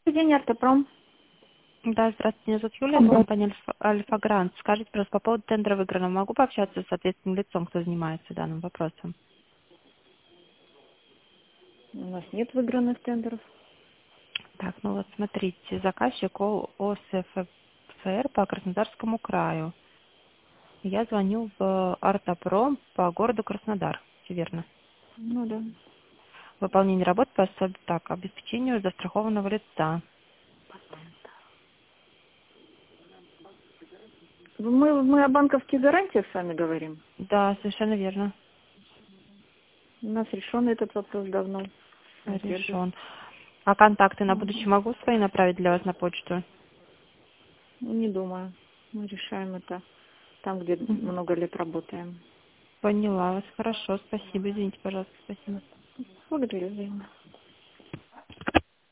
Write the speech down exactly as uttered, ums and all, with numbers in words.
Добрый день, Артопром. Да, здравствуйте, меня зовут Юлия, это компания Альфа, Альфа Грант. Скажите, просто по поводу тендера выигранного, могу пообщаться с ответственным лицом, кто занимается данным вопросом? У нас нет выигранных тендеров. Так, ну вот смотрите, заказчик ОСФР по Краснодарскому краю. Я звоню в Артопром по городу Краснодар, все верно. Ну да. Выполнение работ по особ- так, обеспечению застрахованного лица. Мы, мы о банковских гарантиях с вами говорим. Да, совершенно верно, У нас решен этот вопрос давно. Ответ. решен. А контакты на Мгм. будущее могу свои направить для вас на почту? Ну, не думаю. Мы решаем это там, где Мгм. много лет работаем. Поняла вас, хорошо, спасибо, извините, пожалуйста, спасибо. Благодарю взаимно.